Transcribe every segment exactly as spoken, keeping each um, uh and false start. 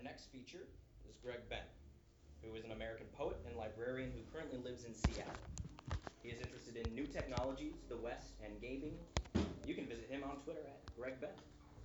Our next speaker is Greg Benn, who is an American poet and librarian who currently lives in Seattle. He is interested in new technologies, the West, and gaming. You can visit him on Twitter at Greg Benn.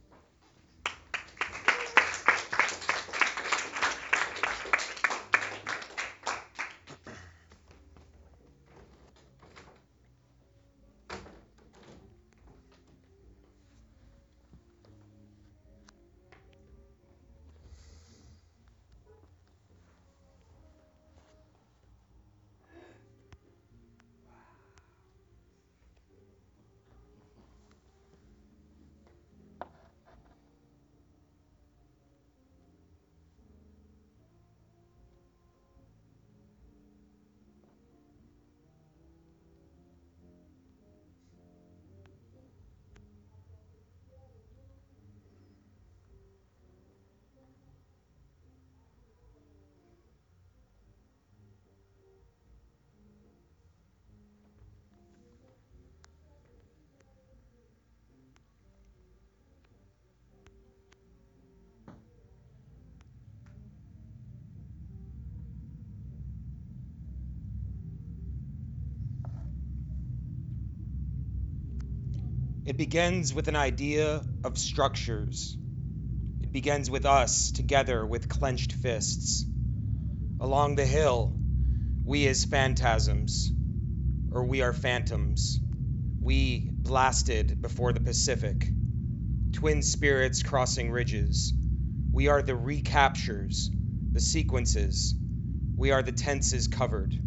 It begins with an idea of structures. It begins with us together with clenched fists. Along the hill, we as phantasms, or we are phantoms. We blasted before the Pacific. Twin spirits crossing ridges. We are the recaptures, the sequences. We are the tenses covered.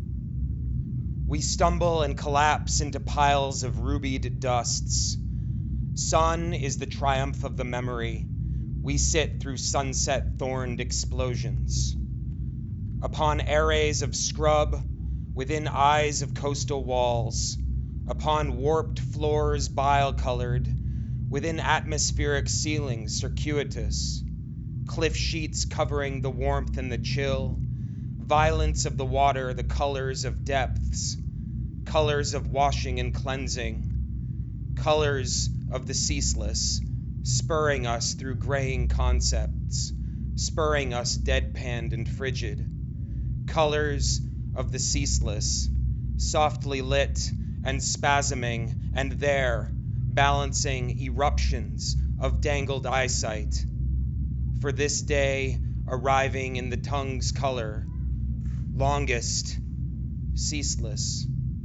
We stumble and collapse into piles of rubied dusts. Sun is the triumph of the memory. We sit through sunset-thorned explosions. Upon arrays of scrub, within eyes of coastal walls, upon warped floors bile-colored, within atmospheric ceilings circuitous, cliff sheets covering the warmth and the chill, violence of the water, the colors of depths, colors of washing and cleansing, colors of the ceaseless, spurring us through graying concepts, spurring us deadpanned and frigid, colors of the ceaseless, softly lit and spasming, and there, balancing eruptions of dangled eyesight, for this day arriving in the tongue's color, longest, ceaseless.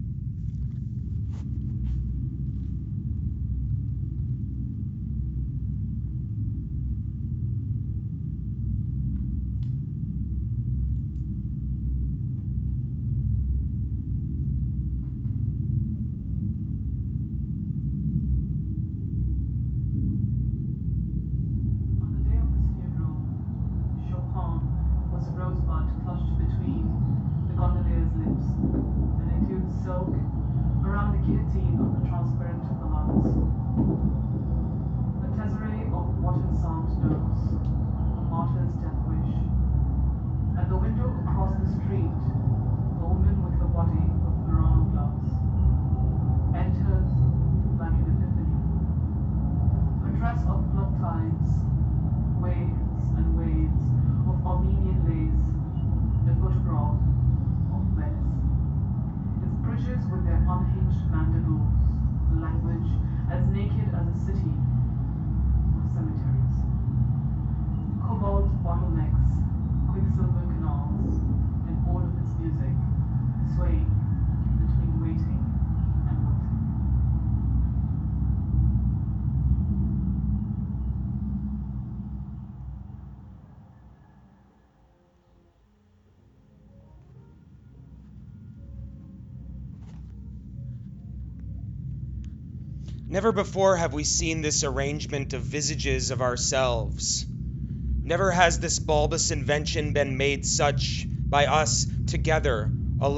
Never before have we seen this arrangement of visages of ourselves. Never has this bulbous invention been made such by us together,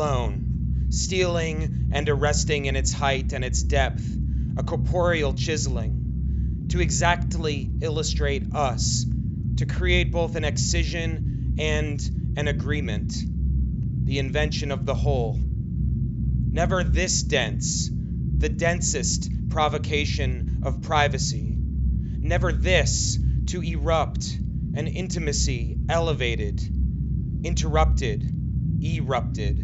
alone, stealing and arresting in its height and its depth, a corporeal chiseling, to exactly illustrate us, to create both an excision and an agreement, the invention of the whole. Never this dense, the densest provocation of privacy. Never this to erupt and intimacy elevated, interrupted, erupted.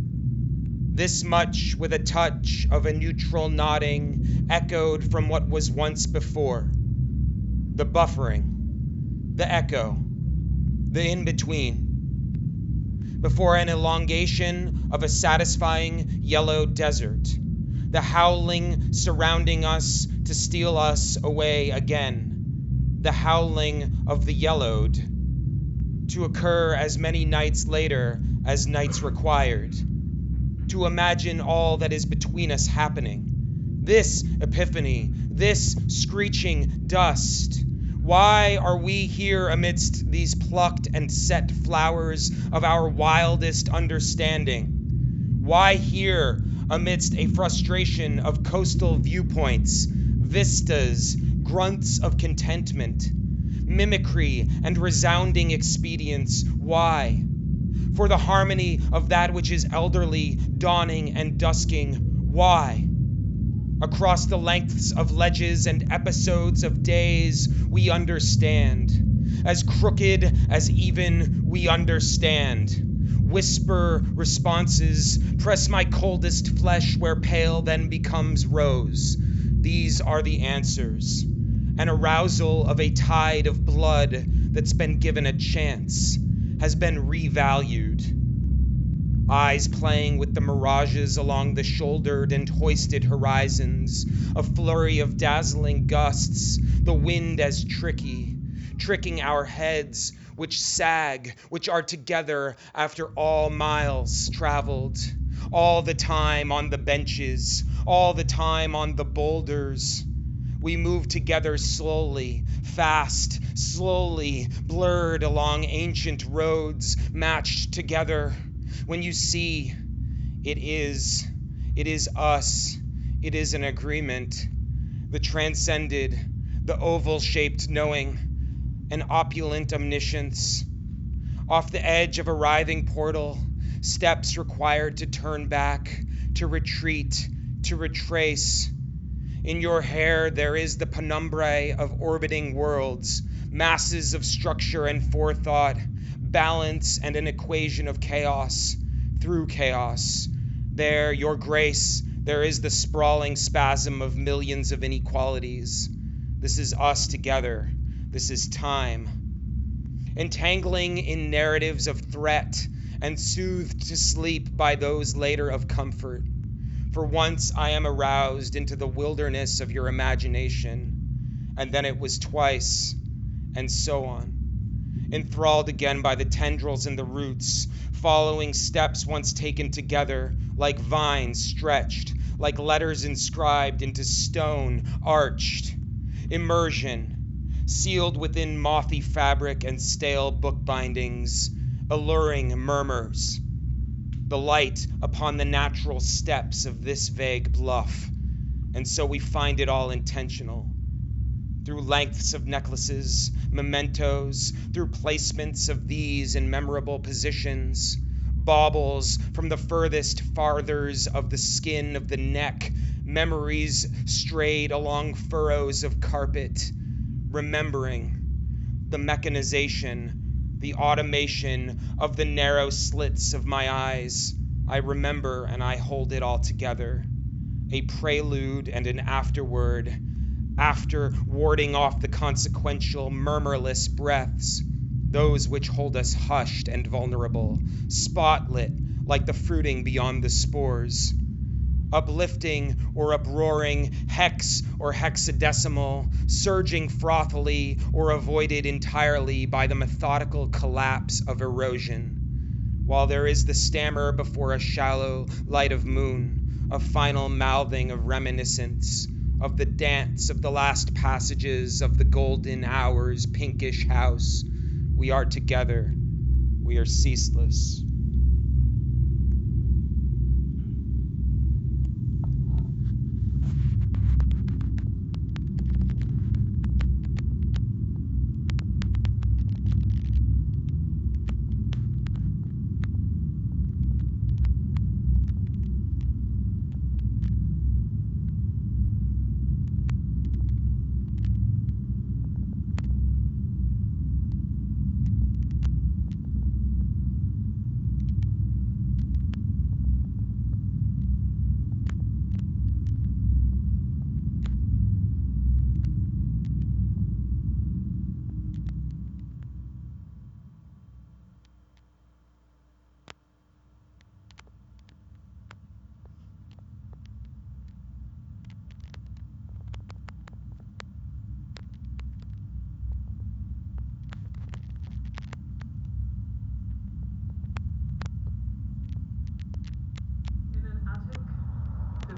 This much with a touch of a neutral nodding echoed from what was once before. The buffering, the echo, the in-between. Before an elongation of a satisfying yellow desert, the howling surrounding us to steal us away again, the howling of the yellowed, to occur as many nights later as nights required, to imagine all that is between us happening. This epiphany, this screeching dust. Why are we here amidst these plucked and set flowers of our wildest understanding? Why here amidst a frustration of coastal viewpoints, vistas, grunts of contentment, mimicry and resounding expedients? Why? For the harmony of that which is elderly, dawning and dusking. Why? Across the lengths of ledges and episodes of days, we understand. As crooked as even, we understand. Whisper responses, press my coldest flesh where pale then becomes rose. These are the answers. An arousal of a tide of blood that's been given a chance, has been revalued. Eyes playing with the mirages along the shouldered and hoisted horizons, a flurry of dazzling gusts, the wind as tricky, tricking our heads, which sag, which are together after all miles traveled, all the time on the benches, all the time on the boulders. We move together slowly, fast, slowly, blurred along ancient roads, matched together. When you see, it is, it is us, it is an agreement, the transcended, the oval-shaped knowing, an opulent omniscience. Off the edge of a writhing portal, steps required to turn back, to retreat, to retrace. In your hair there is the penumbra of orbiting worlds, masses of structure and forethought, balance and an equation of chaos, through chaos. There, your grace, there is the sprawling spasm of millions of inequalities. This is us together. This is time. Entangling in narratives of threat and soothed to sleep by those later of comfort. For once I am aroused into the wilderness of your imagination, and then it was twice, and so on. Enthralled again by the tendrils and the roots, following steps once taken together, like vines stretched, like letters inscribed into stone, arched. Immersion, sealed within mothy fabric and stale book bindings, alluring murmurs. The light upon the natural steps of this vague bluff, and so we find it all intentional. Through lengths of necklaces, mementos, through placements of these in memorable positions, baubles from the furthest farthers of the skin of the neck, memories strayed along furrows of carpet, remembering the mechanization, the automation of the narrow slits of my eyes. I remember and I hold it all together, a prelude and an afterword, after warding off the consequential, murmurless breaths, those which hold us hushed and vulnerable, spotlit like the fruiting beyond the spores, uplifting or uproaring, hex or hexadecimal, surging frothily or avoided entirely by the methodical collapse of erosion, while there is the stammer before a shallow light of moon, a final mouthing of reminiscence, of the dance of the last passages of the golden hour's pinkish house. We are together. We are ceaseless.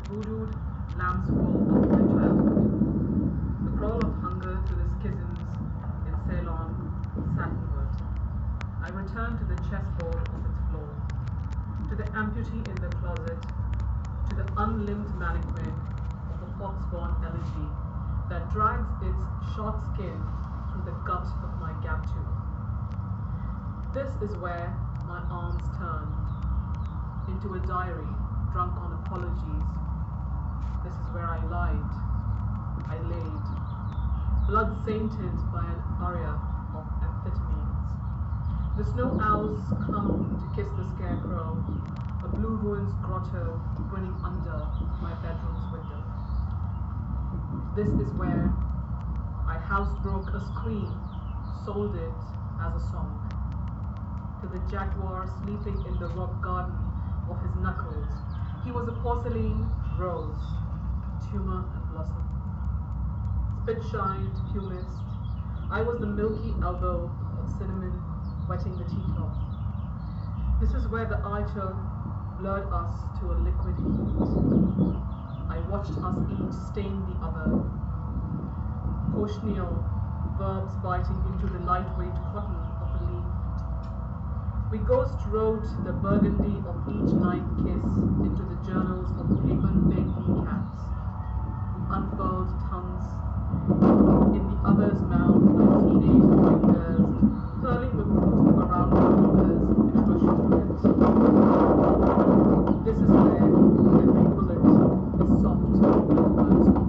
voodooed lamb's wool of my childhood, the crawl of hunger to the schisms in Ceylon satinwood. I return to the chessboard of its floor, to the amputee in the closet, to the unlimbed mannequin of the fox-born elegy that drags its short skin through the gut of my gap tooth. This is where my arms turn, into a diary drunk on apologies. This is where I lied, I laid, blood sainted by an aria of amphetamines. The snow owls come to kiss the scarecrow, a blue ruin's grotto grinning under my bedroom's window. This is where I housebroke a scream, sold it as a song, to the jaguar sleeping in the rock garden of his knuckles. He was a porcelain rose, tumor and blossom. Spit-shined humist, I was the milky elbow of cinnamon wetting the teacloth. This is where the archer lured us to a liquid heat. I watched us each stain the other. Cochineal verbs biting into the lightweight cotton of a leaf. We ghost wrote the burgundy of each ninth kiss into the journals of paper-thin cats. We unfurled tongues in the other's mouth like teenage fingers, curling the group around the other's expression ribs. This is where every bullet is soft and birdsong.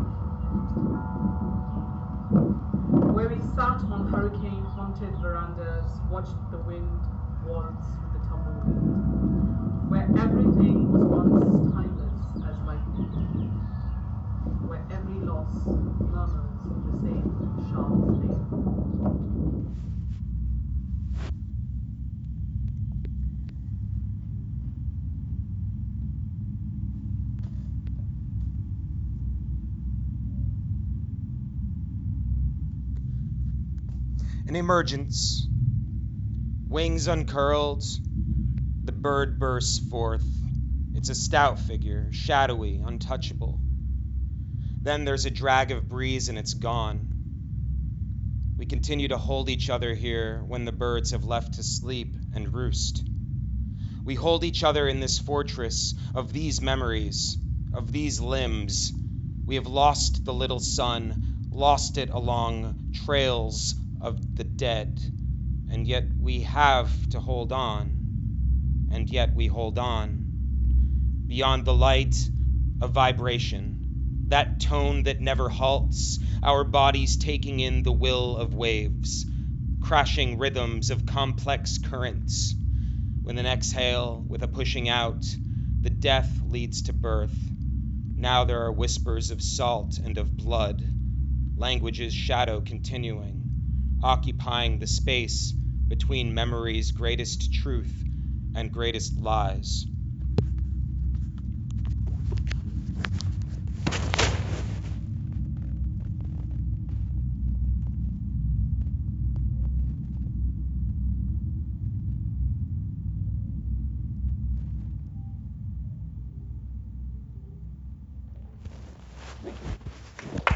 Where we sat on hurricane-haunted verandas, watched the wind waltz with the tumbleweed. Where everything was once timeless as lightning. Where every loss murmurs the same sharp flame. An emergence. Wings uncurled, the bird bursts forth. It's a stout figure, shadowy, untouchable. Then there's a drag of breeze and it's gone. We continue to hold each other here when the birds have left to sleep and roost. We hold each other in this fortress of these memories, of these limbs. We have lost the little sun, lost it along trails of the dead, and yet we have to hold on, and yet we hold on. Beyond the light, a vibration, that tone that never halts, our bodies taking in the will of waves, crashing rhythms of complex currents. With an exhale, with a pushing out, the death leads to birth. Now there are whispers of salt and of blood, language's shadow continuing, occupying the space between memory's greatest truth and greatest lies. Thank you.